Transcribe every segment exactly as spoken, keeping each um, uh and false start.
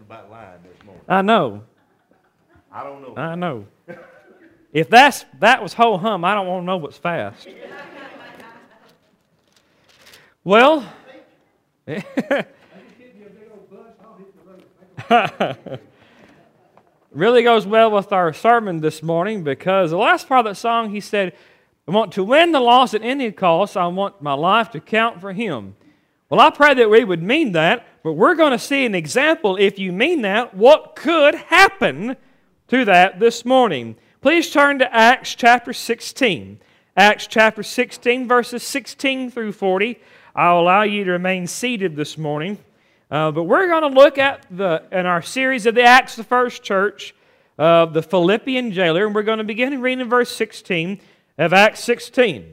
about lying this morning. I know. I don't know. I know. If that's that was ho hum, I don't want to know what's fast. Well, really goes well with our sermon this morning, because the last part of that song, he said, I want to win the lost at any cost. I want my life to count for Him. Well, I pray that we would mean that, but we're going to see an example, if you mean that, what could happen to that this morning. Please turn to Acts chapter sixteen. Acts chapter sixteen, verses sixteen through forty. I'll allow you to remain seated this morning. Uh, but we're going to look at, the in our series of the Acts of the First Church, uh, the Philippian jailer, and we're going to begin reading in verse sixteen of Acts sixteen.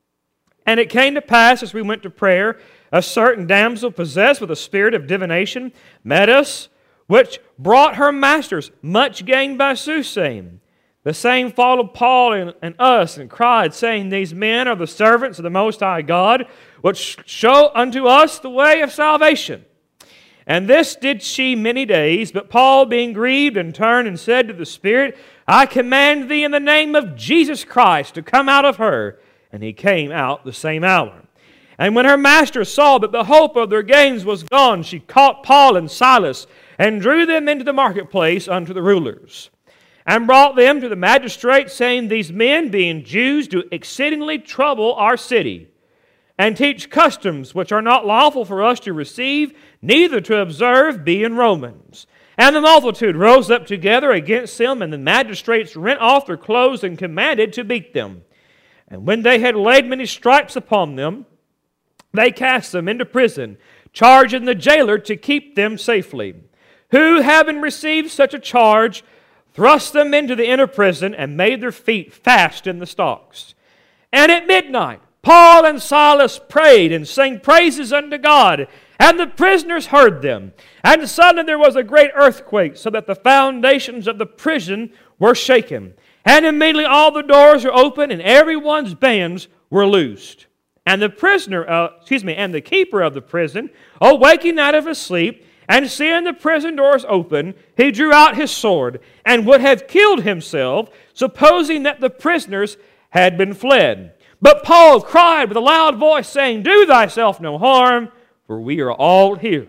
And it came to pass, as we went to prayer, a certain damsel possessed with a spirit of divination met us, which brought her masters much gain by soothsaying. The same followed Paul and, and us, and cried, saying, These men are the servants of the Most High God, which show unto us the way of salvation. And this did she many days, but Paul, being grieved, and turned and said to the Spirit, I command thee in the name of Jesus Christ to come out of her. And he came out the same hour. And when her master saw that the hope of their gains was gone, she caught Paul and Silas, and drew them into the marketplace unto the rulers, and brought them to the magistrates, saying, These men, being Jews, do exceedingly trouble our city, and teach customs which are not lawful for us to receive, neither to observe, being Romans. And the multitude rose up together against them, and the magistrates rent off their clothes and commanded to beat them. And when they had laid many stripes upon them, they cast them into prison, charging the jailer to keep them safely, who, having received such a charge, thrust them into the inner prison, and made their feet fast in the stocks. And at midnight Paul and Silas prayed and sang praises unto God, and the prisoners heard them. And suddenly there was a great earthquake, so that the foundations of the prison were shaken. And immediately all the doors were opened, and everyone's bands were loosed. And the prisoner, uh, excuse me, and the keeper of the prison, awaking out of his sleep, and seeing the prison doors open, he drew out his sword, and would have killed himself, supposing that the prisoners had been fled. But Paul cried with a loud voice, saying, Do thyself no harm, for we are all here.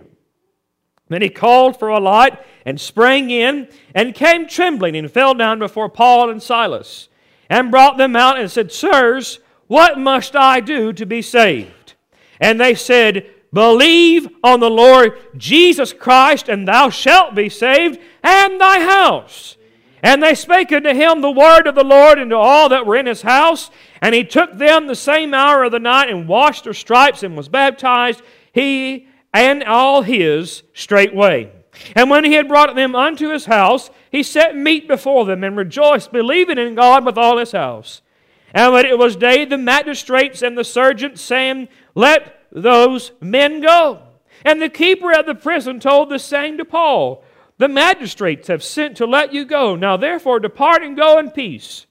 Then he called for a light, and sprang in, and came trembling, and fell down before Paul and Silas, and brought them out, and said, Sirs, what must I do to be saved? And they said, Believe on the Lord Jesus Christ, and thou shalt be saved, and thy house. And they spake unto him the word of the Lord, and to all that were in his house. And he took them the same hour of the night, and washed their stripes, and was baptized, he and all his straightway. And when he had brought them unto his house, he set meat before them, and rejoiced, believing in God with all his house. And when it was day, the magistrates and the sergeants, saying, Let those men go. And the keeper of the prison told the same to Paul, The magistrates have sent to let you go. Now therefore depart and go in peace.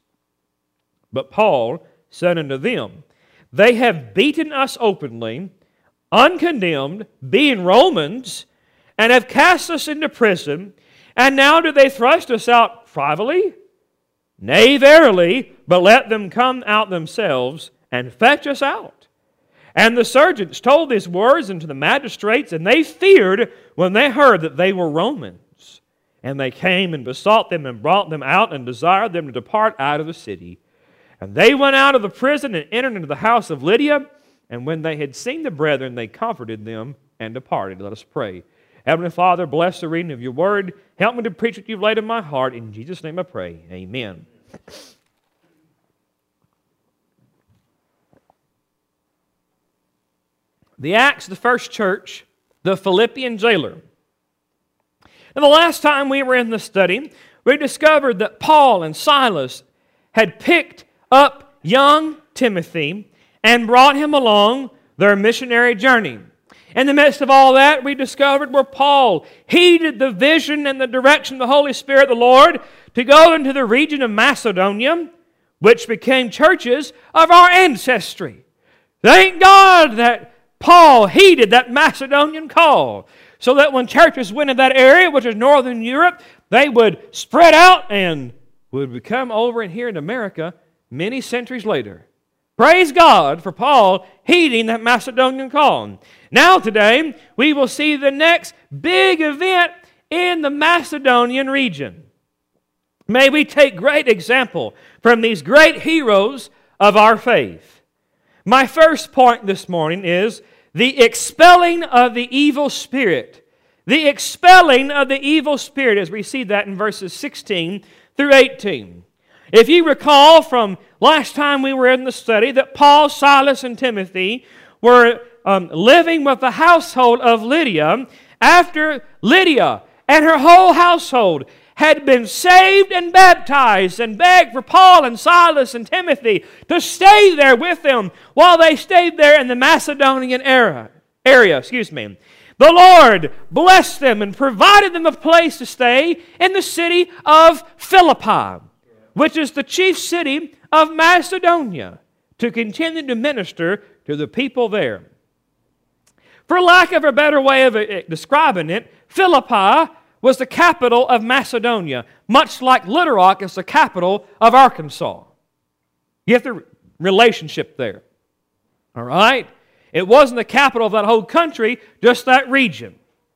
But Paul said unto them, They have beaten us openly, uncondemned, being Romans, and have cast us into prison, and now do they thrust us out privately? Nay, verily, but let them come out themselves and fetch us out. And the sergeants told these words unto the magistrates, and they feared when they heard that they were Romans. And they came and besought them and brought them out and desired them to depart out of the city. And they went out of the prison and entered into the house of Lydia. And when they had seen the brethren, they comforted them and departed. Let us pray. Heavenly Father, bless the reading of your word. Help me to preach what you've laid in my heart. In Jesus' name I pray. Amen. The Acts of the First Church, the Philippian jailer. And the last time we were in the study, we discovered that Paul and Silas had picked up young Timothy and brought him along their missionary journey. In the midst of all that, we discovered where Paul heeded the vision and the direction of the Holy Spirit of the Lord to go into the region of Macedonia, which became churches of our ancestry. Thank God that Paul heeded that Macedonian call. so that when churches went in that area, which is Northern Europe, they would spread out and would become over in here in America many centuries later. Praise God for Paul heeding that Macedonian call. Now today, we will see the next big event in the Macedonian region. May we take great example from these great heroes of our faith. My first point this morning is the expelling of the evil spirit. The expelling of the evil spirit, as we see that in verses sixteen through eighteen. If you recall from last time we were in the study that Paul, Silas, and Timothy were um, living with the household of Lydia after Lydia and her whole household had been saved and baptized, and begged for Paul and Silas and Timothy to stay there with them while they stayed there in the Macedonian era, area. Excuse me. The Lord blessed them and provided them a place to stay in the city of Philippi, which is the chief city of Macedonia, to continue to minister to the people there. For lack of a better way of describing it, Philippi was the capital of Macedonia, much like Little Rock is the capital of Arkansas. You have the relationship there. All right? It wasn't the capital of that whole country, just that region.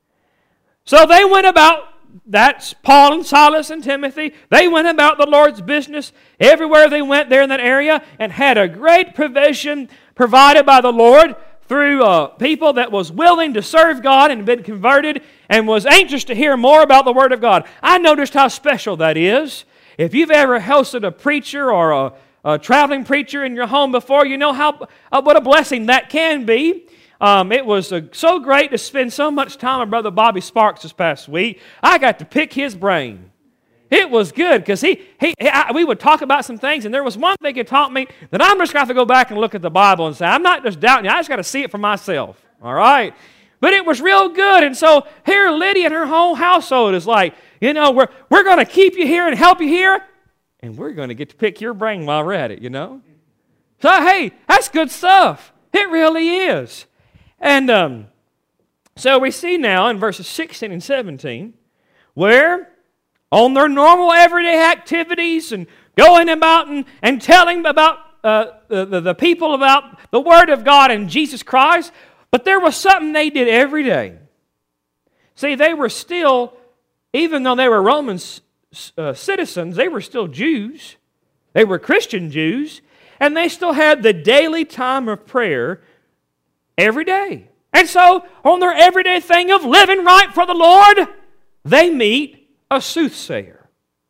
So they went about, that's Paul and Silas and Timothy, they went about the Lord's business everywhere they went there in that area and had a great provision provided by the Lord through uh, people that was willing to serve God and been converted and was anxious to hear more about the Word of God. I noticed how special that is. If you've ever hosted a preacher or a, a traveling preacher in your home before, you know how uh, what a blessing that can be. Um, it was uh, so great to spend so much time with Brother Bobby Sparks this past week. I got to pick his brain. It was good because he, he, he I, we would talk about some things, and there was one thing he taught me that I'm just going to have to go back and look at the Bible and say, I'm not just doubting you, I just got to see it for myself. All right? But it was real good. And so here Lydia and her whole household is like, you know, we're, we're going to keep you here and help you here, and we're going to get to pick your brain while we're at it, you know? So, hey, that's good stuff. It really is. And um, so we see now in verses sixteen and seventeen where on their normal everyday activities and going about and, and telling about uh, the, the, the people about the Word of God and Jesus Christ, but there was something they did every day. See, they were still, even though they were Roman uh, citizens, they were still Jews. They were Christian Jews, and they still had the daily time of prayer every day. And so, on their everyday thing of living right for the Lord, they meet a soothsayer.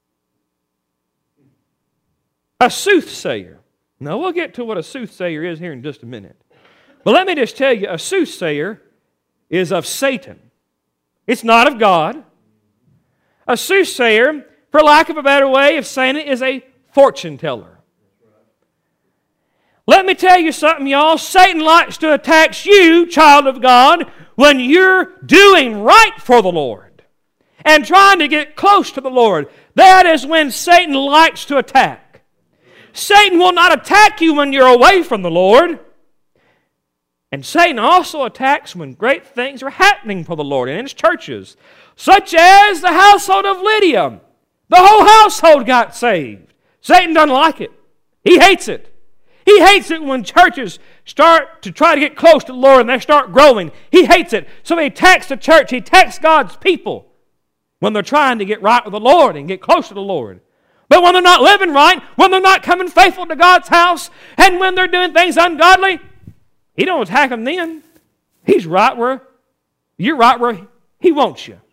A soothsayer. Now, we'll get to what a soothsayer is here in just a minute. But let me just tell you, a soothsayer is of Satan. It's not of God. A soothsayer, for lack of a better way of saying it, is a fortune teller. Let me tell you something, y'all. Satan likes to attack you, child of God, when you're doing right for the Lord and trying to get close to the Lord. That is when Satan likes to attack. Satan will not attack you when you're away from the Lord. And Satan also attacks when great things are happening for the Lord in His churches, such as the household of Lydia. The whole household got saved. Satan doesn't like it. He hates it. He hates it when churches start to try to get close to the Lord and they start growing. He hates it. So he attacks the church. He attacks God's people when they're trying to get right with the Lord and get close to the Lord. But when they're not living right, when they're not coming faithful to God's house, and when they're doing things ungodly, He don't attack them then. He's right where, you're right where He wants you.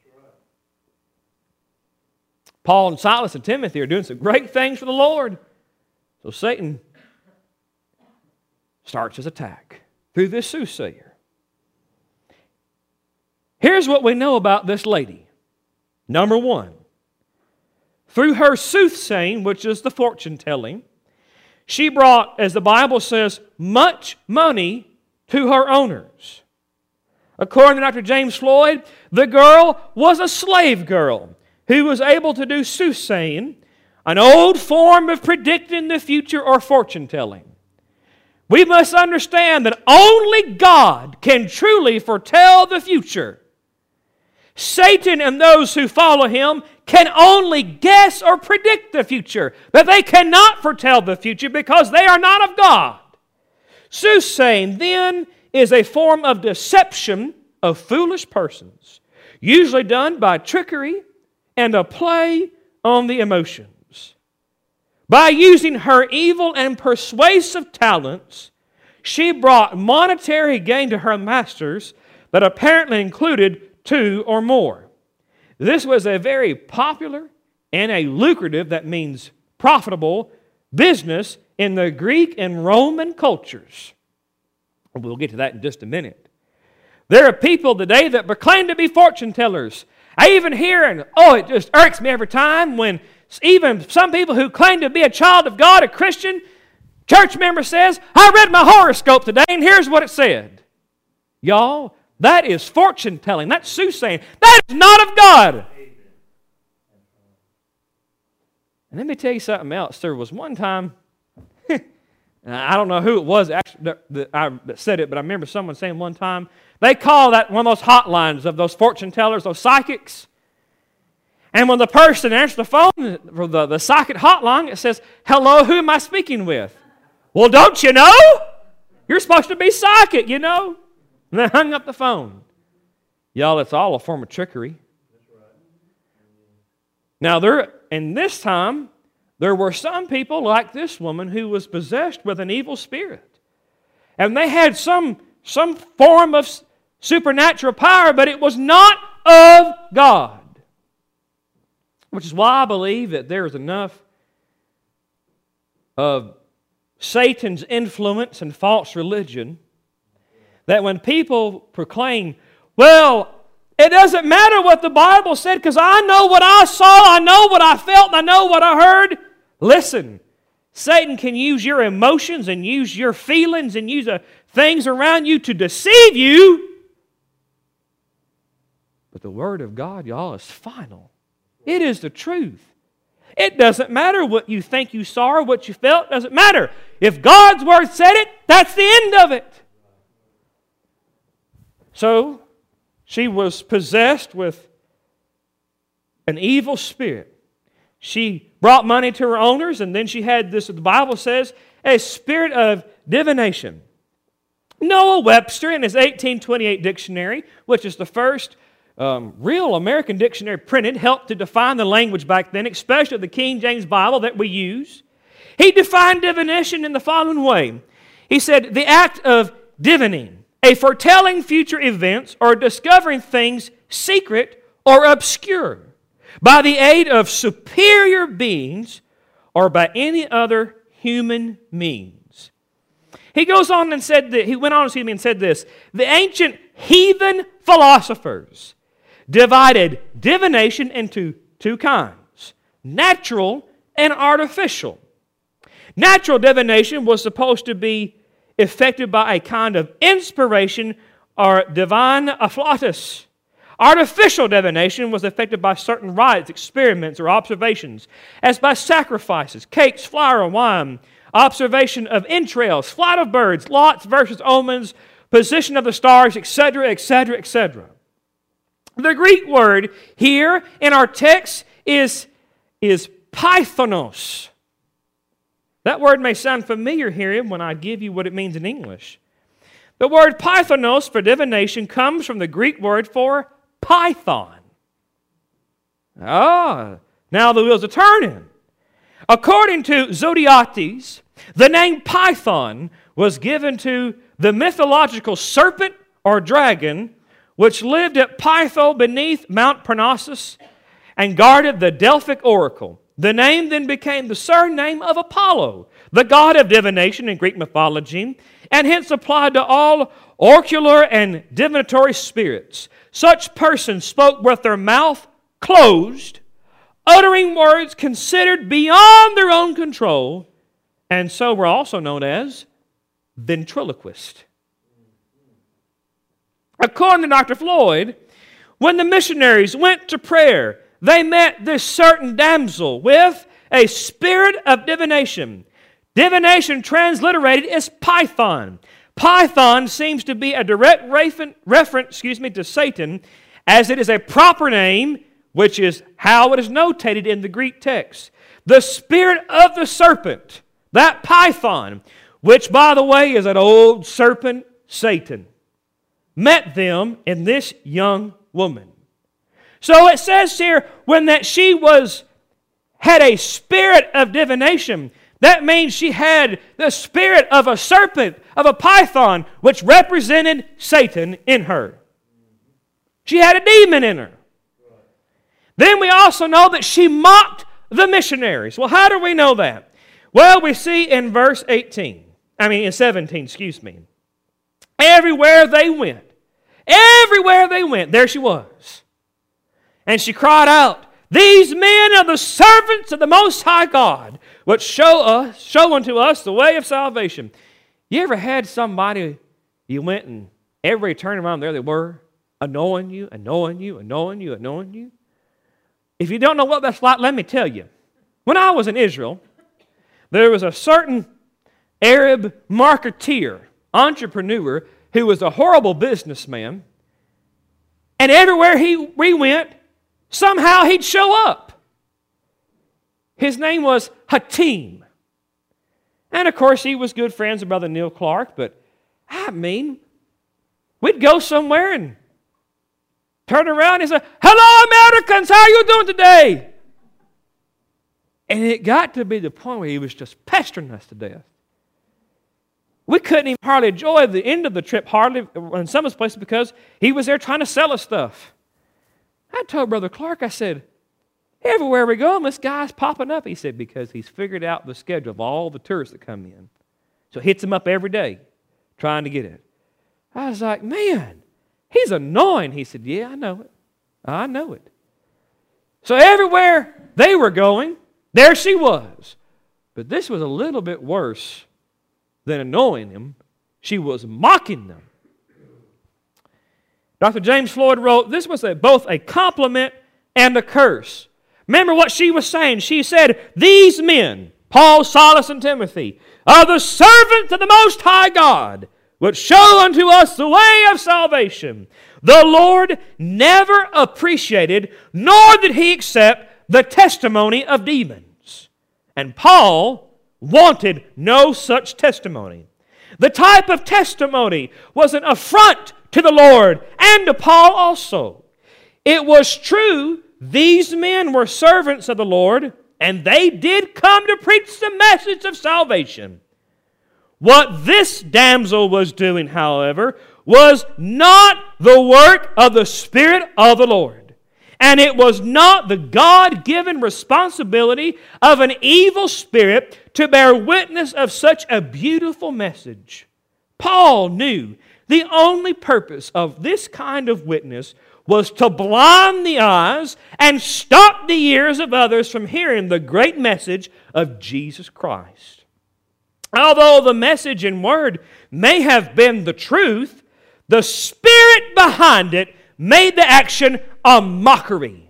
Paul and Silas and Timothy are doing some great things for the Lord. So Satan starts his attack through this soothsayer. Here's what we know about this lady. Number one, through her soothsaying, which is the fortune telling, she brought, as the Bible says, much money to her owners. According to Doctor James Floyd, the girl was a slave girl who was able to do soothsaying, an old form of predicting the future or fortune telling. We must understand that only God can truly foretell the future. Satan and those who follow him can only guess or predict the future, but they cannot foretell the future because they are not of God. Soothsaying, then, is a form of deception of foolish persons, usually done by trickery and a play on the emotions. By using her evil and persuasive talents, she brought monetary gain to her masters that apparently included two or more. This was a very popular and a lucrative, that means profitable, business in the Greek and Roman cultures. We'll get to that in just a minute. There are people today that proclaim to be fortune tellers. I even hear, and oh, it just irks me every time when even some people who claim to be a child of God, a Christian, church member says, I read my horoscope today and here's what it said. Y'all, that is fortune telling. That's soothsaying. That is not of God. And let me tell you something else. There was one time, I don't know who it was actually that, that, I, that said it, but I remember someone saying one time, they call that one of those hotlines of those fortune tellers, those psychics. And when the person answers the phone, the, the psychic hotline, it says, hello, who am I speaking with? Well, don't you know? You're supposed to be psychic, you know. And they hung up the phone. Y'all, it's all a form of trickery. Now, there, and this time, there were some people like this woman who was possessed with an evil spirit. And they had some, some form of supernatural power, but it was not of God. Which is why I believe that there is enough of Satan's influence and false religion that when people proclaim, well, it doesn't matter what the Bible said because I know what I saw, I know what I felt, I know what I heard. Listen, Satan can use your emotions and use your feelings and use uh, things around you to deceive you. But the Word of God, y'all, is final. It is the truth. It doesn't matter what you think you saw or what you felt. It doesn't matter. If God's Word said it, that's the end of it. So, she was possessed with an evil spirit. She brought money to her owners, and then she had this, the Bible says, a spirit of divination. Noah Webster, in his eighteen twenty-eight dictionary, which is the first um, real American dictionary printed, helped to define the language back then, especially the King James Bible that we use. He defined divination in the following way. He said, the act of divining, a foretelling future events or discovering things secret or obscure by the aid of superior beings or by any other human means. He goes on and said that, he went on excuse me, and said this, the ancient heathen philosophers divided divination into two kinds, natural and artificial. Natural divination was supposed to be effected by a kind of inspiration or divine afflatus. Artificial divination was effected by certain rites, experiments, or observations, as by sacrifices, cakes, flour, wine, observation of entrails, flight of birds, lots versus omens, position of the stars, et cetera, et cetera, et cetera. The Greek word here in our text is, is pythonos. That word may sound familiar here when I give you what it means in English. The word pythonos for divination comes from the Greek word for python. Ah, now the wheels are turning. According to Zodiates, the name Python was given to the mythological serpent or dragon which lived at Pytho beneath Mount Parnassus and guarded the Delphic oracle. The name then became the surname of Apollo, the god of divination in Greek mythology, and hence applied to all oracular and divinatory spirits. Such persons spoke with their mouth closed, uttering words considered beyond their own control, and so were also known as ventriloquists. According to Doctor Floyd, when the missionaries went to prayer, they met this certain damsel with a spirit of divination. Divination transliterated is Python. Python seems to be a direct reference excuse me, to Satan, as it is a proper name, which is how it is notated in the Greek text. The spirit of the serpent, that python, which, by the way, is an old serpent, Satan, met them in this young woman. So it says here, when that she was had a spirit of divination, that means she had the spirit of a serpent, of a python, which represented Satan in her. She had a demon in her. Then we also know that she mocked the missionaries. Well, how do we know that? Well, we see in verse eighteen, I mean in seventeen, excuse me. Everywhere they went, everywhere they went, there she was. And she cried out, "These men are the servants of the Most High God, which show us, show unto us the way of salvation." You ever had somebody you went and every turn around there they were, annoying you, annoying you, annoying you, annoying you? If you don't know what that's like, let me tell you. When I was in Israel, there was a certain Arab marketeer, entrepreneur, who was a horrible businessman, and everywhere he we went, somehow he'd show up. His name was Hatim. And of course, he was good friends with Brother Neil Clark, but I mean, we'd go somewhere and turn around and say, "Hello, Americans, how are you doing today?" And it got to be the point where he was just pestering us to death. We couldn't even hardly enjoy the end of the trip, hardly in some of his places, because he was there trying to sell us stuff. I told Brother Clark, I said, "Everywhere we go, this guy's popping up." He said, "Because he's figured out the schedule of all the tourists that come in. So it hits him up every day, trying to get it." I was like, "Man, he's annoying." He said, "Yeah, I know it. I know it." So everywhere they were going, there she was. But this was a little bit worse than annoying them. She was mocking them. Doctor James Floyd wrote, this was a, both a compliment and a curse. Remember what she was saying. She said, "These men, Paul, Silas, and Timothy, are the servants of the Most High God, which show unto us the way of salvation." The Lord never appreciated, nor did He accept, the testimony of demons. And Paul wanted no such testimony. The type of testimony was an affront to the Lord and to Paul also. It was true, these men were servants of the Lord, and they did come to preach the message of salvation. What this damsel was doing, however, was not the work of the Spirit of the Lord. And it was not the God-given responsibility of an evil spirit to bear witness of such a beautiful message. Paul knew the only purpose of this kind of witness was to blind the eyes and stop the ears of others from hearing the great message of Jesus Christ. Although the message in word may have been the truth, the spirit behind it made the action a mockery.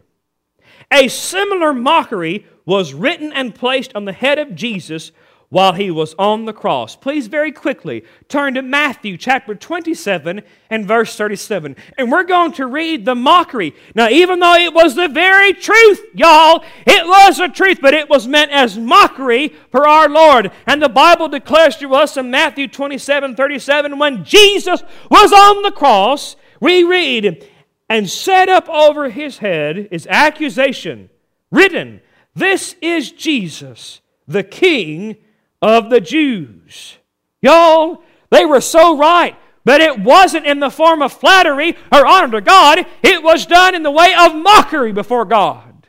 A similar mockery was written and placed on the head of Jesus while He was on the cross. Please very quickly turn to Matthew chapter twenty-seven and verse thirty-seven. And we're going to read the mockery. Now, even though it was the very truth, y'all, it was the truth, but it was meant as mockery for our Lord. And the Bible declares to us in Matthew twenty-seven thirty-seven, when Jesus was on the cross, we read, "And set up over His head is accusation, written, This is Jesus, the King of the Jews." Y'all, they were so right, but it wasn't in the form of flattery or honor to God. It was done in the way of mockery before God.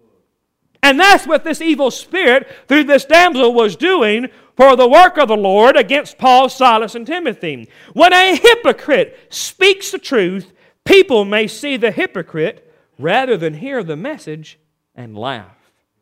And that's what this evil spirit through this damsel was doing for the work of the Lord against Paul, Silas, and Timothy. When a hypocrite speaks the truth, people may see the hypocrite rather than hear the message and laugh.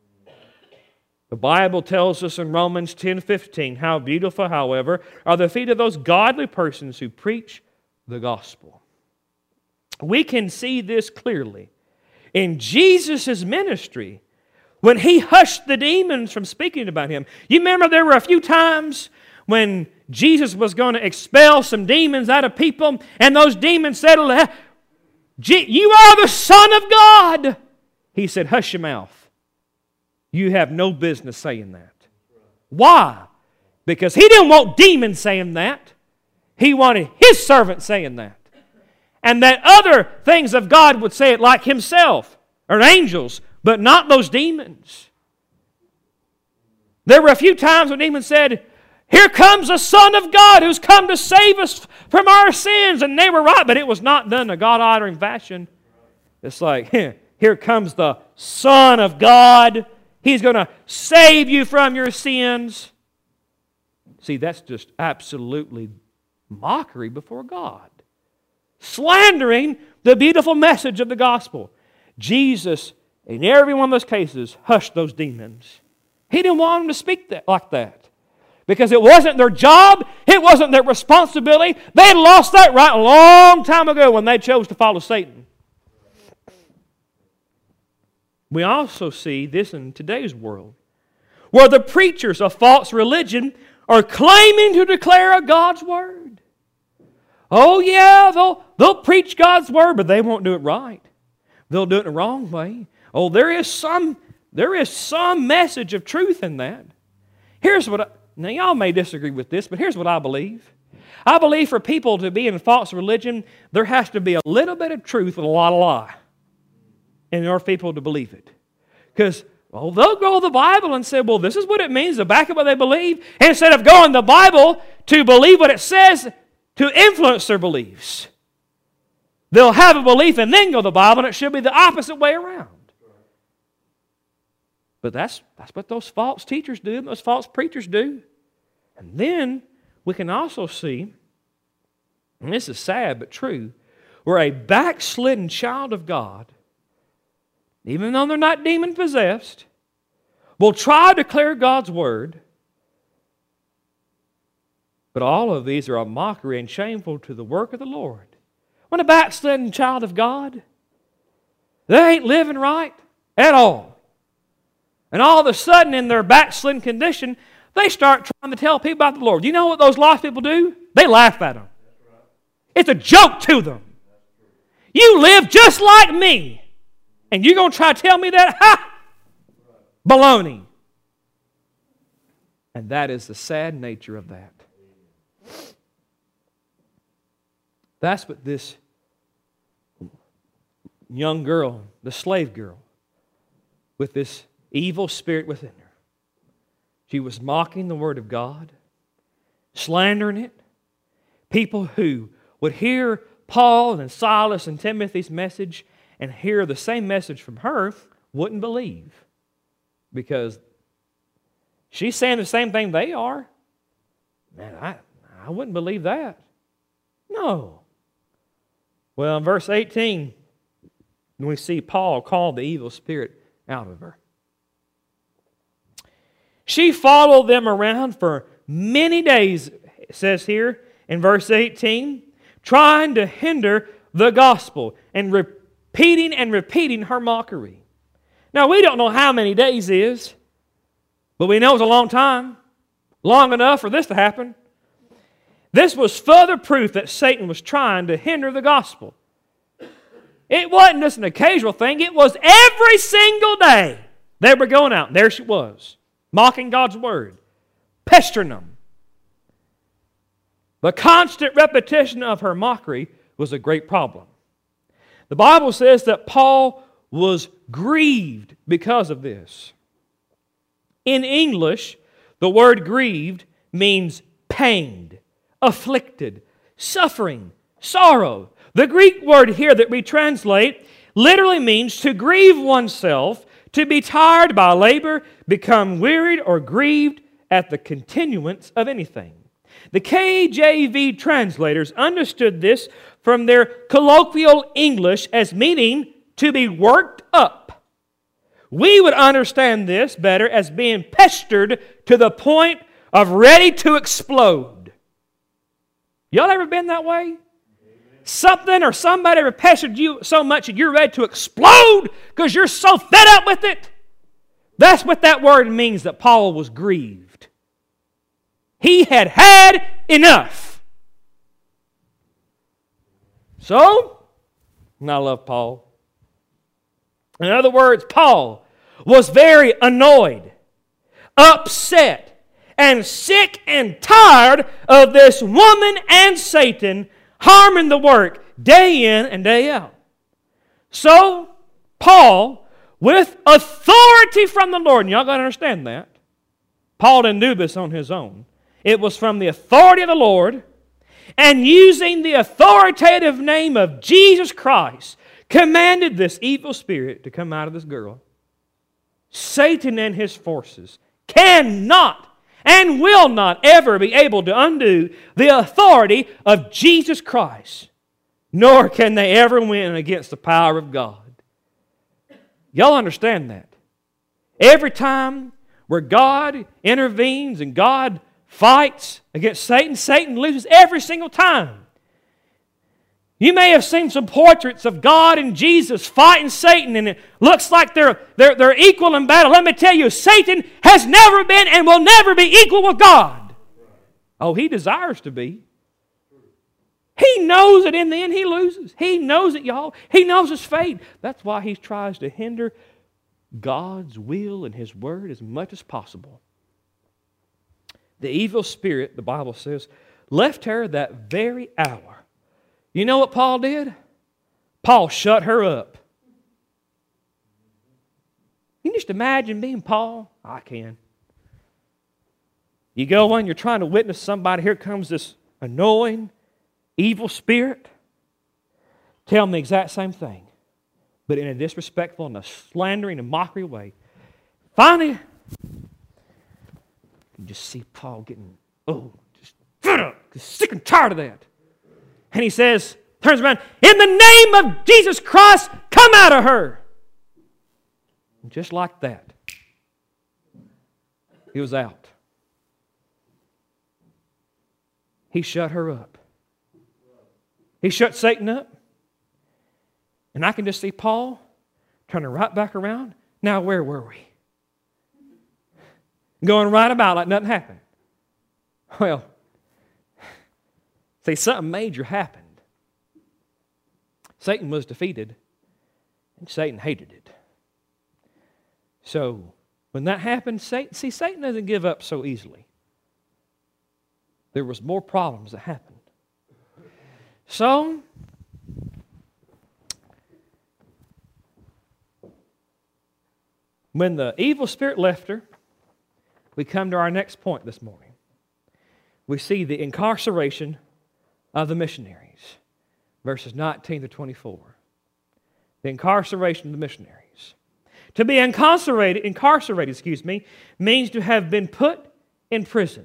The Bible tells us in Romans ten fifteen, how beautiful, however, are the feet of those godly persons who preach the gospel. We can see this clearly in Jesus' ministry when He hushed the demons from speaking about Him. You remember there were a few times when Jesus was going to expel some demons out of people, and those demons said, You are the Son of God. He said, hush your mouth. You have no business saying that. Why? Because He didn't want demons saying that. He wanted His servant saying that. And that other things of God would say it like Himself, or angels, but not those demons. There were a few times when demons said, here comes the Son of God who's come to save us from our sins. And they were right, but it was not done in a God-honoring fashion. It's like, here comes the Son of God. He's going to save you from your sins. See, that's just absolutely mockery before God. Slandering the beautiful message of the gospel. Jesus, in every one of those cases, hushed those demons. He didn't want them to speak that, like that. Because it wasn't their job, it wasn't their responsibility. They had lost that right a long time ago when they chose to follow Satan. We also see this in today's world, where the preachers of false religion are claiming to declare God's Word. Oh yeah, they'll, they'll preach God's Word, but they won't do it right. They'll do it the wrong way. Oh, there is some, there is some message of truth in that. Here's what I... Now, y'all may disagree with this, but here's what I believe. I believe for people to be in false religion, there has to be a little bit of truth and a lot of lie in order for people to believe it. Because, well, they'll go to the Bible and say, well, this is what it means to back up what they believe. And instead of going to the Bible to believe what it says, to influence their beliefs. They'll have a belief and then go to the Bible, and it should be the opposite way around. But that's, that's what those false teachers do, and those false preachers do. And then we can also see, and this is sad but true, where a backslidden child of God, even though they're not demon-possessed, will try to declare God's Word. But all of these are a mockery and shameful to the work of the Lord. When a backslidden child of God, they ain't living right at all. And all of a sudden, in their backslidden condition, they start trying to tell people about the Lord. You know what those lost people do? They laugh at them. It's a joke to them. You live just like me, and you're going to try to tell me that? Ha! Baloney. And that is the sad nature of that. That's what this young girl, the slave girl, with this evil spirit within her. She was mocking the Word of God, slandering it. People who would hear Paul and Silas and Timothy's message and hear the same message from her wouldn't believe. Because she's saying the same thing they are. Man, I, I wouldn't believe that. No. Well, in verse eighteen, we see Paul call the evil spirit out of her. She followed them around for many days, it says here in verse eighteen, trying to hinder the gospel and repeating and repeating her mockery. Now, we don't know how many days is, but we know it's a long time, long enough for this to happen. This was further proof that Satan was trying to hinder the gospel. It wasn't just an occasional thing, it was every single day they were going out. There she was, mocking God's Word, pestering them. The constant repetition of her mockery was a great problem. The Bible says that Paul was grieved because of this. In English, the word grieved means pained, afflicted, suffering, sorrow. The Greek word here that we translate literally means to grieve oneself, to be tired by labor, become wearied or grieved at the continuance of anything. The K J V translators understood this from their colloquial English as meaning to be worked up. We would understand this better as being pestered to the point of ready to explode. Y'all ever been that way? Something or somebody ever pestered you so much that you're ready to explode because you're so fed up with it? That's what that word means, that Paul was grieved. He had had enough. So, And I love Paul. In other words, Paul was very annoyed, upset, and sick and tired of this woman and Satan harming the work day in and day out. So, Paul, with authority from the Lord, and y'all got to understand that, Paul didn't do this on his own. It was from the authority of the Lord, and using the authoritative name of Jesus Christ, commanded this evil spirit to come out of this girl. Satan and his forces cannot and will not ever be able to undo the authority of Jesus Christ, nor can they ever win against the power of God. Y'all understand that? Every time where God intervenes and God fights against Satan, Satan loses every single time. You may have seen some portraits of God and Jesus fighting Satan, and it looks like they're, they're, they're equal in battle. Let me tell you, Satan has never been and will never be equal with God. Oh, he desires to be. He knows that in the end he loses. He knows it, y'all. He knows his fate. That's why he tries to hinder God's will and His Word as much as possible. The evil spirit, the Bible says, left her that very hour. You know what Paul did? Paul shut her up. You can just imagine being Paul. I can. You go in, you're trying to witness somebody. Here comes this annoying, evil spirit. Tell them the exact same thing, but in a disrespectful and a slandering and mockery way. Finally, you just see Paul getting, oh, just fed up, sick and tired of that. And he says, turns around, in the name of Jesus Christ, come out of her. And just like that, he was out. He shut her up. He shut Satan up. And I can just see Paul turning right back around. Now, where were we? Going right about like nothing happened. Well, see, something major happened. Satan was defeated, and Satan hated it. So, when that happened, Satan, see, Satan doesn't give up so easily. There was more problems that happened. So, when the evil spirit left her, we come to our next point this morning. We see the incarceration of the missionaries, verses nineteen to twenty-four. The incarceration of the missionaries. To be incarcerated, incarcerated, excuse me, means to have been put in prison.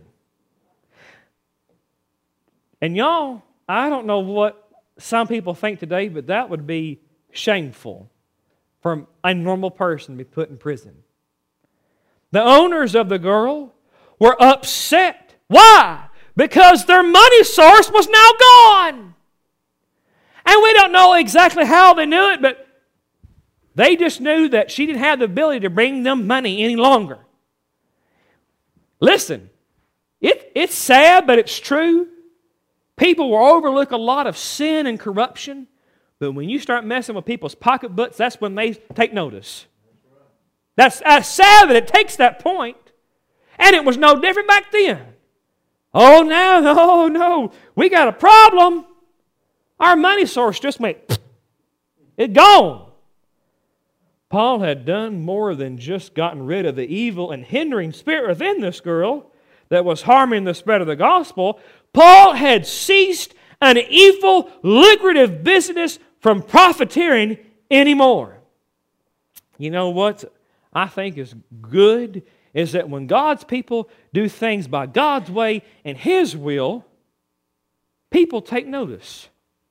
And y'all, I don't know what some people think today, but that would be shameful for a normal person to be put in prison. The owners of the girl were upset. Why? Because their money source was now gone. And we don't know exactly how they knew it, but they just knew that she didn't have the ability to bring them money any longer. Listen, it, it's sad, but it's true. People will overlook a lot of sin and corruption, but when you start messing with people's pocketbooks, that's when they take notice. That's, that's sad that it takes that point. And it was no different back then. Oh, now, oh, no, we got a problem. Our money source just went, it gone. Paul had done more than just gotten rid of the evil and hindering spirit within this girl that was harming the spread of the gospel. Paul had ceased an evil, lucrative business from profiteering anymore. You know what I think is good is that when God's people do things by God's way and His will, people take notice.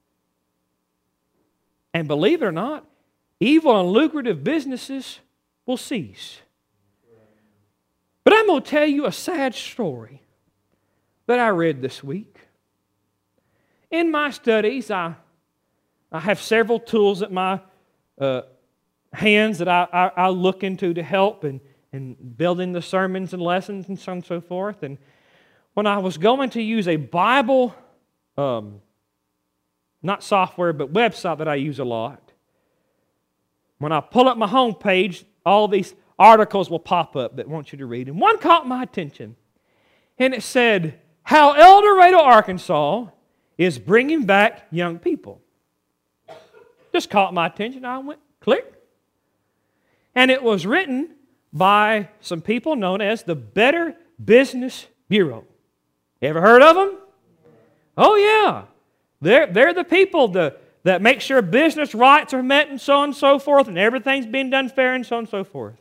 And believe it or not, evil and lucrative businesses will cease. But I'm going to tell you a sad story that I read this week. In my studies, I, I have several tools at my uh, hands that I, I, I look into to help in, in building the sermons and lessons and so on and so forth. And when I was going to use a Bible um, not software, but website that I use a lot. When I pull up my home page, all these articles will pop up that I want you to read. And one caught my attention. And it said, how El Dorado, Arkansas is bringing back young people. Just caught my attention. I went, click. And it was written by some people known as the Better Business Bureau. You ever heard of them? Oh, yeah. They're, they're the people that, that make sure business rights are met and so on and so forth, and everything's being done fair and so on and so forth.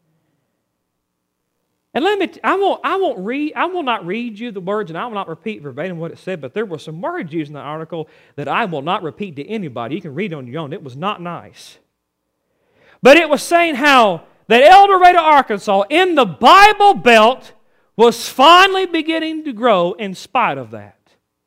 And let me, t- I won't, I won't read, I will not read you the words, and I will not repeat verbatim what it said, but there were some words used in the article that I will not repeat to anybody. You can read on your own. It was not nice. But it was saying how that El Dorado, Arkansas, in the Bible Belt, was finally beginning to grow in spite of that.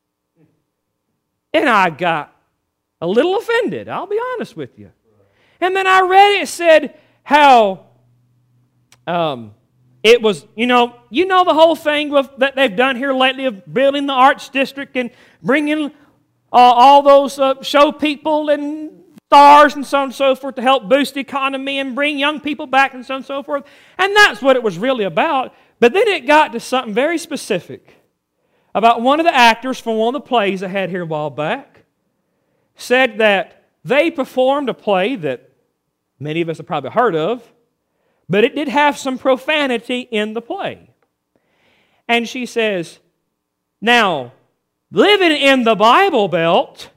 And I got a little offended, I'll be honest with you. And then I read it, it said how um, it was, you know, you know the whole thing with, that they've done here lately of building the arts district and bringing uh, all those uh, show people and stars and so on and so forth to help boost the economy and bring young people back and so on and so forth. And that's what it was really about. But then it got to something very specific about one of the actors from one of the plays I had here a while back. Said that they performed a play that many of us have probably heard of, but it did have some profanity in the play. And she says, now, living in the Bible Belt,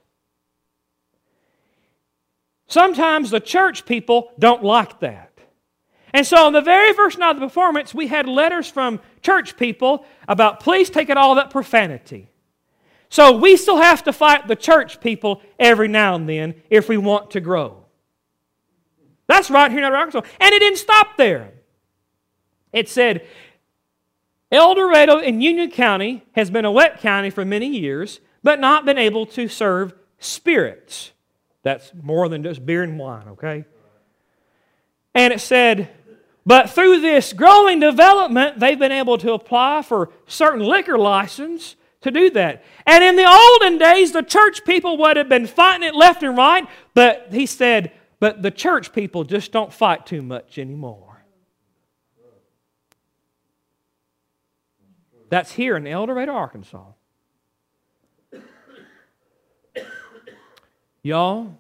sometimes the church people don't like that. And so on the very first night of the performance, we had letters from church people about please take out all that profanity. So we still have to fight the church people every now and then if we want to grow. That's right here in Arkansas. And it didn't stop there. It said, El Dorado in Union County has been a wet county for many years, but not been able to serve spirits. That's more than just beer and wine, okay? And it said, but through this growing development, they've been able to apply for certain liquor license to do that. And in the olden days, the church people would have been fighting it left and right, but he said, but the church people just don't fight too much anymore. That's here in El Dorado, Arkansas. Y'all,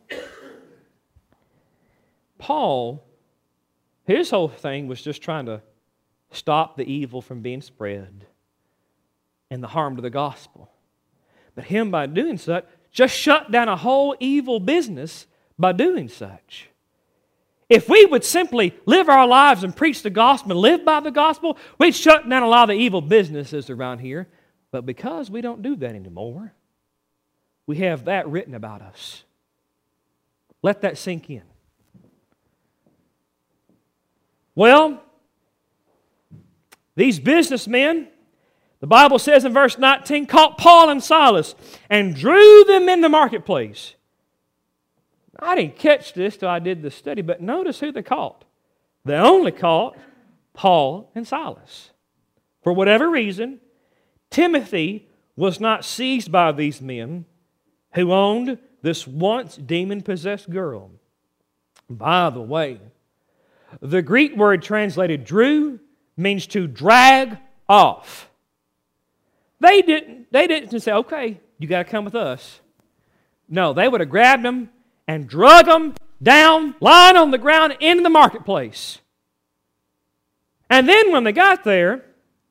Paul, his whole thing was just trying to stop the evil from being spread and the harm to the gospel. But him, by doing such, just shut down a whole evil business by doing such. If we would simply live our lives and preach the gospel and live by the gospel, we'd shut down a lot of the evil businesses around here. But because we don't do that anymore, we have that written about us. Let that sink in. Well, these businessmen, the Bible says in verse nineteen, caught Paul and Silas and drew them in the marketplace. I didn't catch this till I did the study, but notice who they caught. They only caught Paul and Silas. For whatever reason, Timothy was not seized by these men who owned this once demon-possessed girl. By the way, the Greek word translated drew means to drag off. They didn't, they didn't say, okay, you got to come with us. No, they would have grabbed them and drug them down, lying on the ground, into the marketplace. And then when they got there,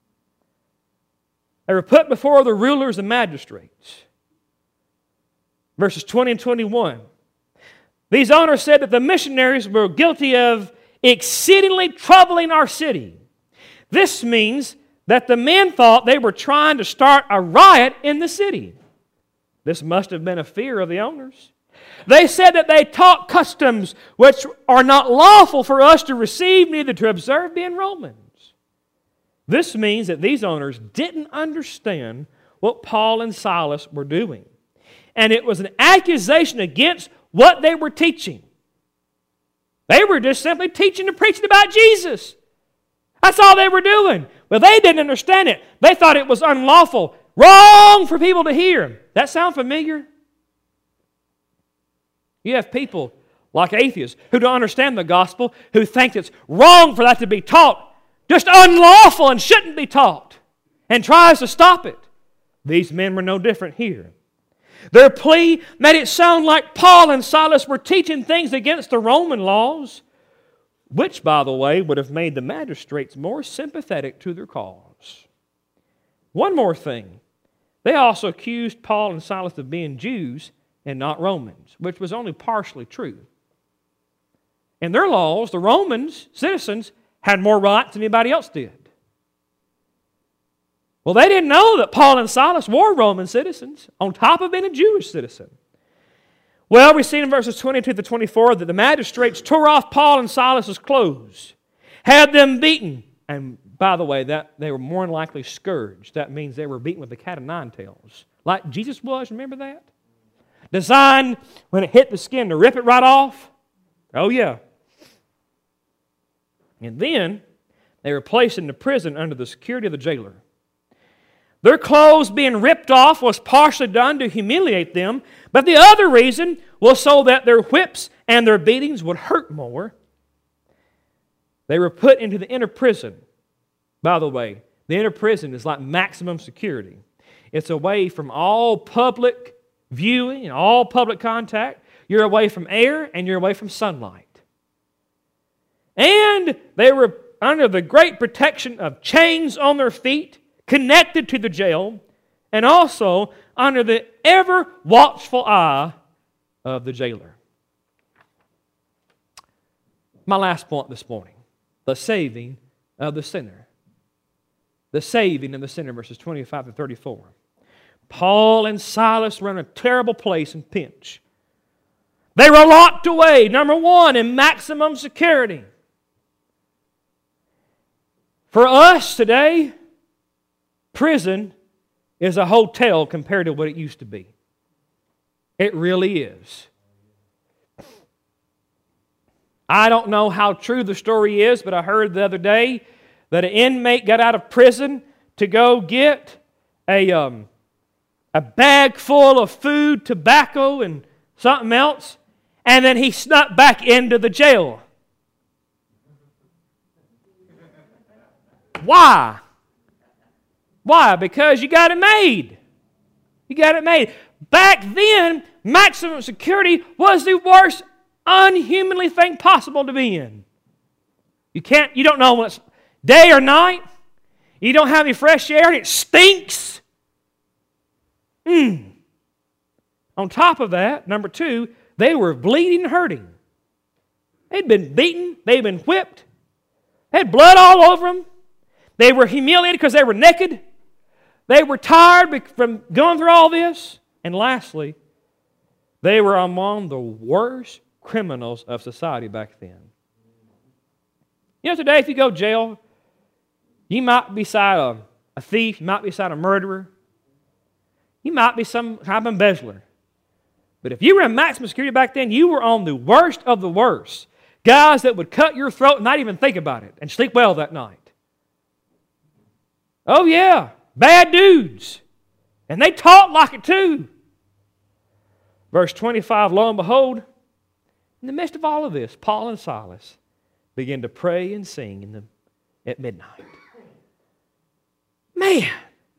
they were put before the rulers and magistrates. Verses twenty and twenty-one. These owners said that the missionaries were guilty of exceedingly troubling our city. This means that the men thought they were trying to start a riot in the city. This must have been a fear of the owners. They said that they taught customs which are not lawful for us to receive, neither to observe, being Romans. This means that these owners didn't understand what Paul and Silas were doing. And it was an accusation against what they were teaching. They were just simply teaching and preaching about Jesus. That's all they were doing. Well, they didn't understand it. They thought it was unlawful, wrong for people to hear. That sound familiar? You have people like atheists who don't understand the gospel, who think it's wrong for that to be taught, just unlawful and shouldn't be taught, and tries to stop it. These men were no different here. Their plea made it sound like Paul and Silas were teaching things against the Roman laws, which, by the way, would have made the magistrates more sympathetic to their cause. One more thing. They also accused Paul and Silas of being Jews and not Romans, which was only partially true. In their laws, the Romans, citizens, had more rights than anybody else did. Well, they didn't know that Paul and Silas were Roman citizens, on top of being a Jewish citizen. Well, we see in verses twenty-two to twenty-four that the magistrates tore off Paul and Silas's clothes, had them beaten, and by the way, that they were more than likely scourged. That means they were beaten with a cat of nine tails, like Jesus was. Remember that? Designed when it hit the skin to rip it right off. Oh yeah. And then they were placed into prison under the security of the jailer. Their clothes being ripped off was partially done to humiliate them, but the other reason was so that their whips and their beatings would hurt more. They were put into the inner prison. By the way, the inner prison is like maximum security. It's away from all public viewing and all public contact. You're away from air and you're away from sunlight. And they were under the great protection of chains on their feet, connected to the jail, and also under the ever-watchful eye of the jailer. My last point this morning, the saving of the sinner. The saving of the sinner, verses twenty-five to thirty-four. Paul and Silas were in a terrible place and pinch. They were locked away, number one, in maximum security. For us today, prison is a hotel compared to what it used to be. It really is. I don't know how true the story is, but I heard the other day that an inmate got out of prison to go get a, um, a bag full of food, tobacco, and something else, and then he snuck back into the jail. Why? Why? Because you got it made. You got it made. Back then, maximum security was the worst unhumanly thing possible to be in. You can't, you don't know when it's day or night. You don't have any fresh air and it stinks. Mm. On top of that, number two, they were bleeding and hurting. They'd been beaten. They'd been whipped. They had blood all over them. They were humiliated because they were naked. They were tired from going through all this. And lastly, they were among the worst criminals of society back then. You know, today if you go to jail, you might be beside a, a thief, you might be beside a murderer, you might be some type of embezzler. But if you were in maximum security back then, you were on the worst of the worst. Guys that would cut your throat and not even think about it and sleep well that night. Oh yeah, bad dudes. And they talk like it too. Verse twenty-five, lo and behold, in the midst of all of this, Paul and Silas began to pray and sing in the, at midnight. Man!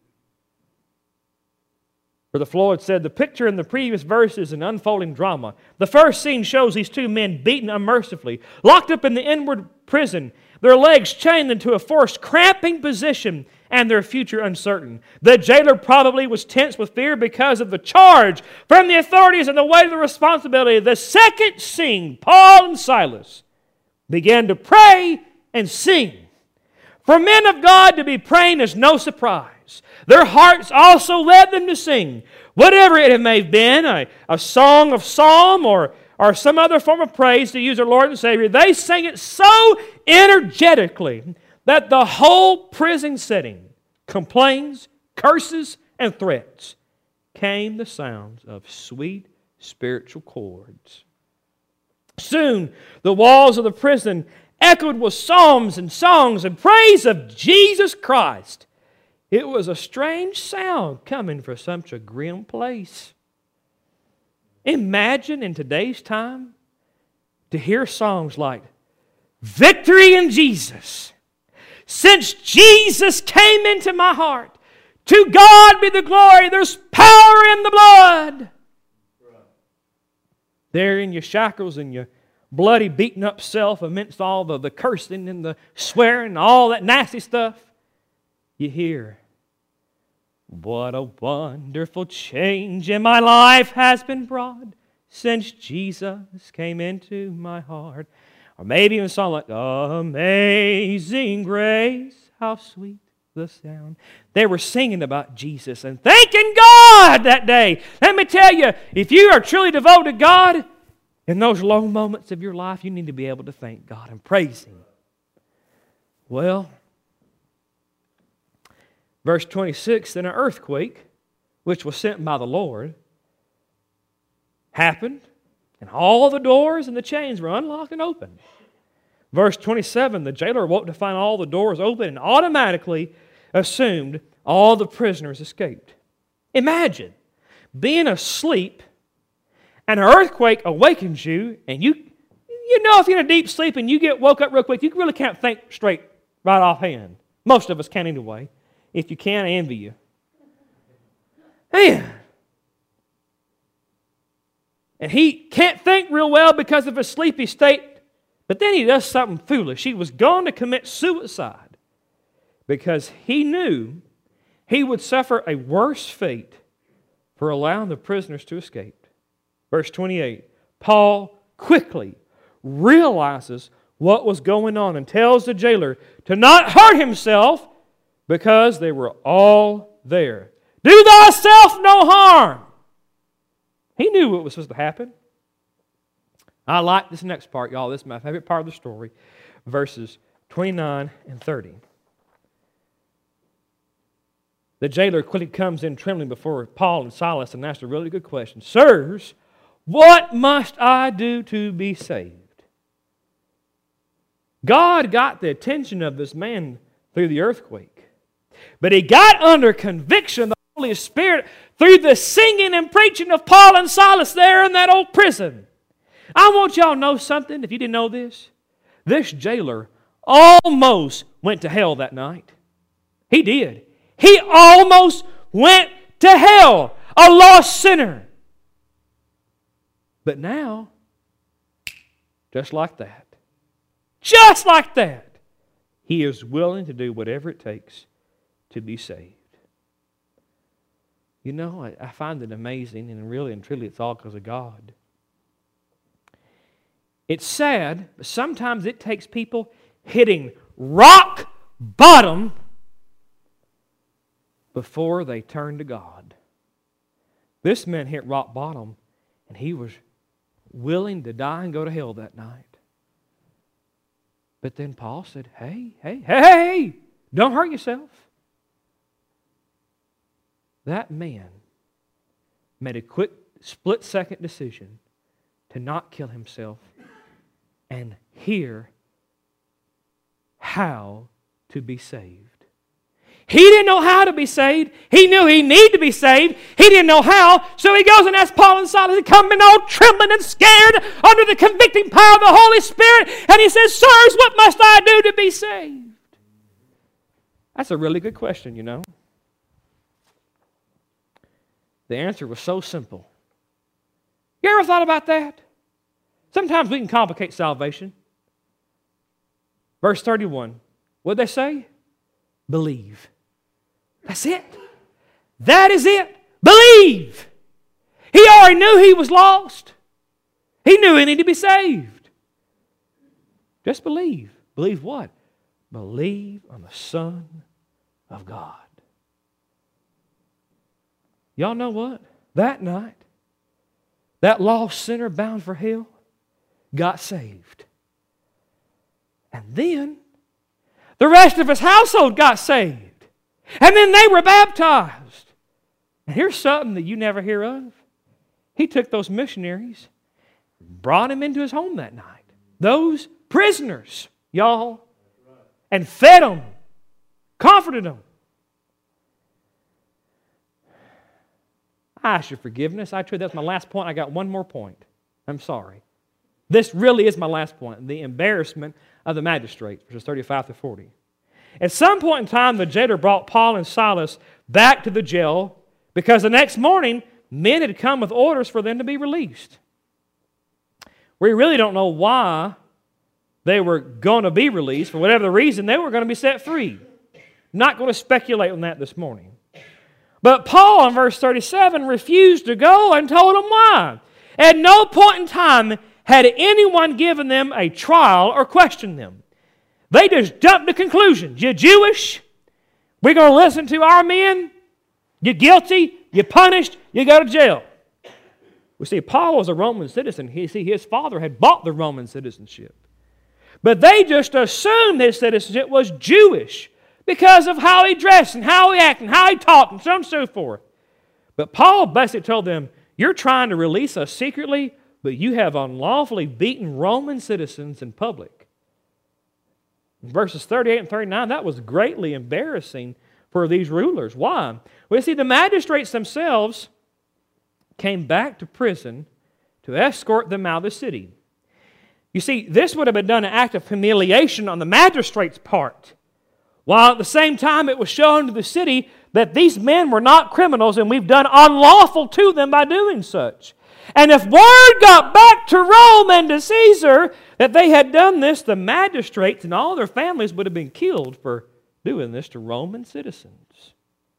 Brother Floyd said, the picture in the previous verse is an unfolding drama. The first scene shows these two men beaten unmercifully, locked up in the inward prison, their legs chained into a forced, cramping position, and their future uncertain. The jailer probably was tense with fear because of the charge from the authorities and the weight of the responsibility. The second scene, Paul and Silas began to pray and sing. For men of God to be praying is no surprise. Their hearts also led them to sing. Whatever it may have been, a, a song of psalm or, or some other form of praise to use our Lord and Savior, they sang it so energetically that the whole prison setting, complaints, curses, and threats, came the sounds of sweet spiritual chords. Soon, the walls of the prison echoed with psalms and songs and praise of Jesus Christ. It was a strange sound coming from such a grim place. Imagine in today's time to hear songs like Victory in Jesus. Since Jesus came into my heart, to God be the glory. There's power in the blood. There in your shackles and your bloody, beaten up self amidst all the, the cursing and the swearing and all that nasty stuff, you hear, what a wonderful change in my life has been brought since Jesus came into my heart. Or maybe even a song like, Amazing Grace, how sweet the sound. They were singing about Jesus and thanking God that day. Let me tell you, if you are truly devoted to God, in those low moments of your life, you need to be able to thank God and praise Him. Well, verse twenty-six, then an earthquake, which was sent by the Lord, happened, and all the doors and the chains were unlocked and opened. Verse twenty-seven, the jailer woke to find all the doors open and automatically assumed all the prisoners escaped. Imagine being asleep and an earthquake awakens you, and you, you know if you're in a deep sleep and you get woke up real quick, you really can't think straight right offhand. Most of us can't anyway. If you can, I envy you. Man. And he can't think real well because of his sleepy state, but then he does something foolish. He was going to commit suicide because he knew he would suffer a worse fate for allowing the prisoners to escape. Verse twenty-eight, Paul quickly realizes what was going on and tells the jailer to not hurt himself because they were all there. Do thyself no harm. He knew what was supposed to happen. I like this next part, y'all. This is my favorite part of the story. Verses twenty-nine and thirty. The jailer quickly comes in trembling before Paul and Silas and asks a really good question. Sirs, what must I do to be saved? God got the attention of this man through the earthquake. But He got under conviction of the Holy Spirit through the singing and preaching of Paul and Silas there in that old prison. I want y'all to know something, if you didn't know this. This jailer almost went to hell that night. He did. He almost went to hell, a lost sinner. But now, just like that, just like that, he is willing to do whatever it takes to be saved. You know, I, I find it amazing, and really and truly it's all because of God. It's sad, but sometimes it takes people hitting rock bottom before they turn to God. This man hit rock bottom, and he was willing to die and go to hell that night. But then Paul said, hey, hey, hey, hey, don't hurt yourself. That man made a quick split-second decision to not kill himself and hear how to be saved. He didn't know how to be saved. He knew he needed to be saved. He didn't know how. So he goes and asks Paul and Silas to come in all trembling and scared under the convicting power of the Holy Spirit. And he says, sirs, what must I do to be saved? That's a really good question, you know. The answer was so simple. You ever thought about that? Sometimes we can complicate salvation. Verse thirty-one. What did they say? Believe. That's it. That is it. Believe. He already knew he was lost. He knew he needed to be saved. Just believe. Believe what? Believe on the Son of God. Y'all know what? That night, that lost sinner bound for hell got saved. And then the rest of his household got saved. And then they were baptized. And here's something that you never hear of. He took those missionaries, brought them into his home that night. Those prisoners, y'all, and fed them, comforted them. I ask your forgiveness. I told you that's my last point. I got one more point. I'm sorry. This really is my last point, the embarrassment of the magistrates, verses thirty-five to forty. At some point in time, the jailer brought Paul and Silas back to the jail because the next morning, men had come with orders for them to be released. We really don't know why they were going to be released. For whatever the reason, they were going to be set free. Not going to speculate on that this morning. But Paul, in verse thirty-seven, refused to go and told them why. At no point in time had anyone given them a trial or questioned them. They just jumped to conclusions. You're Jewish? We're going to listen to our men? You're guilty? You're punished? You go to jail. We see, Paul was a Roman citizen. He, see, his father had bought the Roman citizenship. But they just assumed his citizenship was Jewish because of how he dressed and how he acted and how he talked and so on and so forth. But Paul basically told them, you're trying to release us secretly, but you have unlawfully beaten Roman citizens in public. In verses thirty-eight and thirty-nine, that was greatly embarrassing for these rulers. Why? Well, you see, the magistrates themselves came back to prison to escort them out of the city. You see, this would have been done an act of humiliation on the magistrate's part, while at the same time it was shown to the city that these men were not criminals and we've done unlawful to them by doing such. And if word got back to Rome and to Caesar that they had done this, the magistrates and all their families would have been killed for doing this to Roman citizens.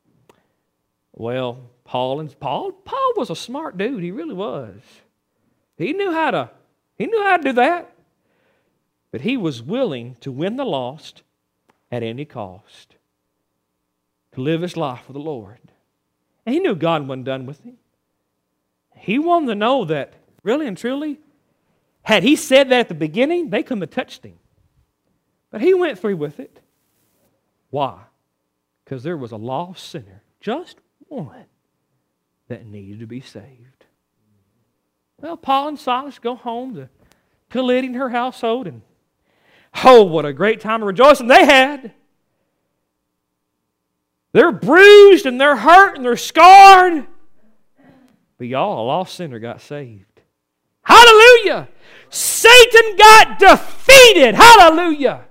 Well, Paul and Paul, Paul was a smart dude. He really was. He knew how to, he knew how to do that. But he was willing to win the lost at any cost, to live his life for the Lord. And he knew God wasn't done with him. He wanted to know that, really and truly, had he said that at the beginning, they couldn't have touched him. But he went through with it. Why? Because there was a lost sinner, just one, that needed to be saved. Well, Paul and Silas go home to, to Lydia and her household, and oh, what a great time of rejoicing they had. They're bruised and they're hurt and they're scarred. But y'all, a lost sinner got saved. Hallelujah! Satan got defeated. Hallelujah!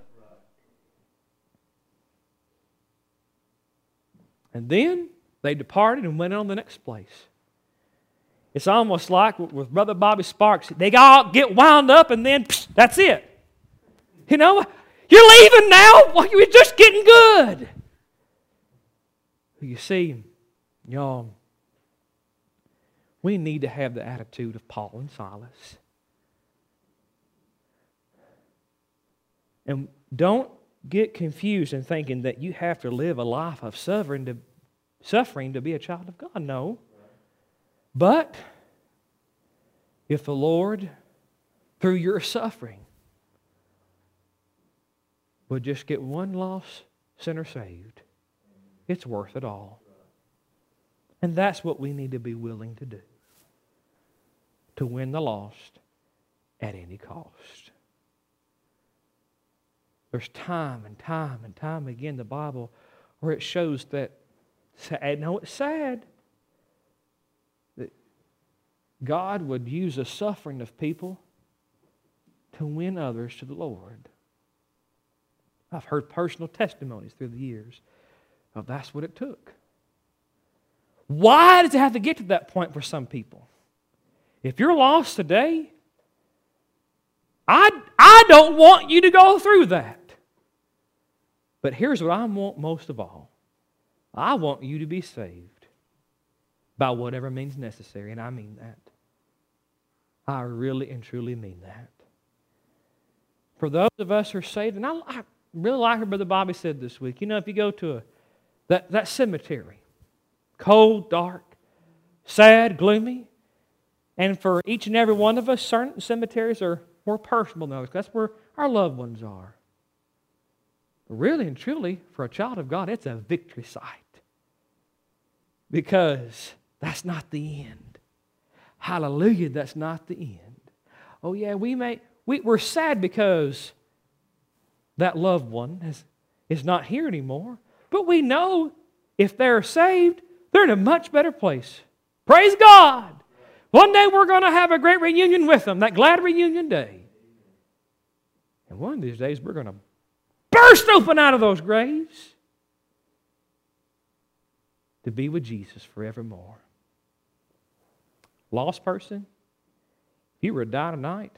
And then they departed and went on the next place. It's almost like with Brother Bobby Sparks. They all get wound up and then psh, that's it. You know, you're leaving now? Well, you were just getting good. You see, y'all, we need to have the attitude of Paul and Silas. And don't get confused in thinking that you have to live a life of suffering to, suffering to be a child of God. No. But if the Lord, through your suffering, would just get one lost sinner saved, it's worth it all. And that's what we need to be willing to do. To win the lost at any cost. There's time and time and time again in the Bible where it shows that, I know it's sad, that God would use the suffering of people to win others to the Lord. I've heard personal testimonies through the years of that's what it took. Why does it have to get to that point for some people? If you're lost today, I, I don't want you to go through that. But here's what I want most of all. I want you to be saved by whatever means necessary, and I mean that. I really and truly mean that. For those of us who are saved, and I, I really like what Brother Bobby said this week. You know, if you go to a that, that cemetery, cold, dark, sad, gloomy, and for each and every one of us, certain cemeteries are more personal than others. That's where our loved ones are. But really and truly, for a child of God, it's a victory site. Because that's not the end. Hallelujah, that's not the end. Oh yeah, we may we, we're sad because that loved one is, is not here anymore. But we know if they're saved, they're in a much better place Praise God. One day we're going to have a great reunion with them, that glad reunion day. And one of these days we're going to burst open out of those graves to be with Jesus forevermore. Lost person, if you were to die tonight,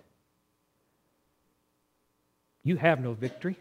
you have no victory.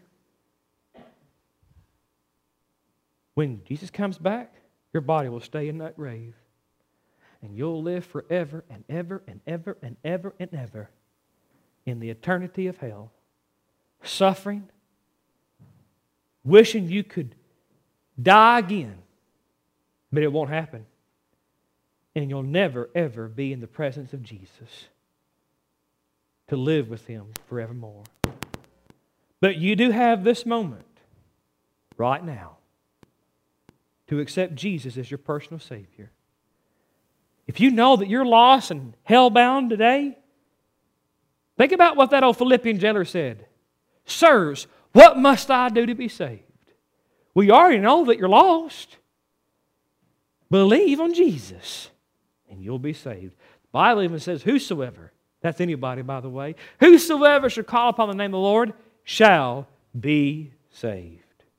When Jesus comes back, your body will stay in that grave. And you'll live forever and ever and ever and ever and ever in the eternity of hell, suffering, wishing you could die again, but it won't happen. And you'll never, ever be in the presence of Jesus to live with Him forevermore. But you do have this moment right now to accept Jesus as your personal Savior. If you know that you're lost and hell-bound today, think about what that old Philippian jailer said. Sirs, what must I do to be saved? Well, you already know that you're lost. Believe on Jesus, and you'll be saved. The Bible even says, whosoever, that's anybody, by the way, whosoever shall call upon the name of the Lord shall be saved.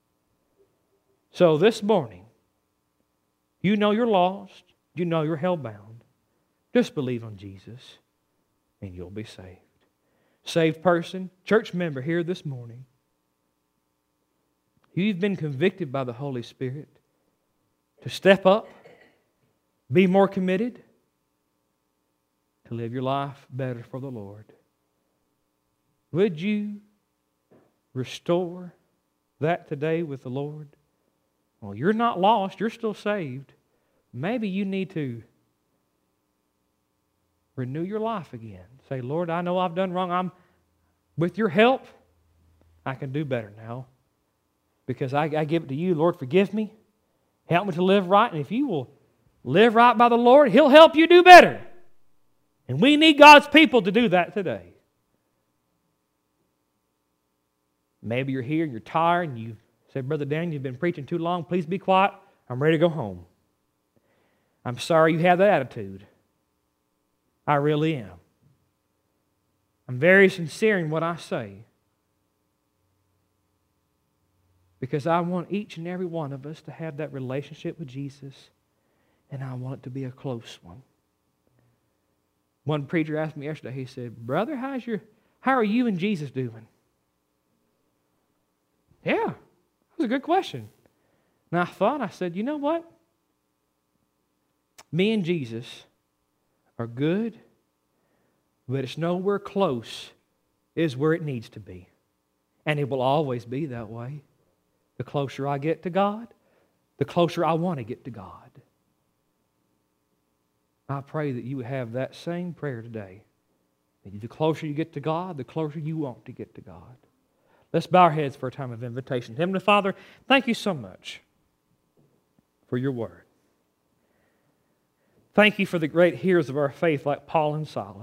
So this morning, you know you're lost. You know you're hell-bound. Just believe on Jesus, and you'll be saved. Saved person, church member here this morning, you've been convicted by the Holy Spirit to step up, be more committed, to live your life better for the Lord. Would you restore that today with the Lord? Well, you're not lost. You're still saved. Maybe you need to renew your life again. Say, Lord, I know I've done wrong. I'm, with your help, I can do better now. Because I, I give it to you. Lord, forgive me. Help me to live right. And if you will live right by the Lord, He'll help you do better. And we need God's people to do that today. Maybe you're here and you're tired and you say, Brother Dan, you've been preaching too long. Please be quiet. I'm ready to go home. I'm sorry you have that attitude. I really am. I'm very sincere in what I say. Because I want each and every one of us to have that relationship with Jesus, and I want it to be a close one. One preacher asked me yesterday, he said, Brother, how's your, how are you and Jesus doing? Yeah, that was a good question. And I thought, I said, you know what? Me and Jesus are good, but it's nowhere close is where it needs to be. And it will always be that way. The closer I get to God, the closer I want to get to God. I pray that you would have that same prayer today. That the closer you get to God, the closer you want to get to God. Let's bow our heads for a time of invitation. Heavenly Father, thank you so much for your word. Thank you for the great heroes of our faith like Paul and Silas.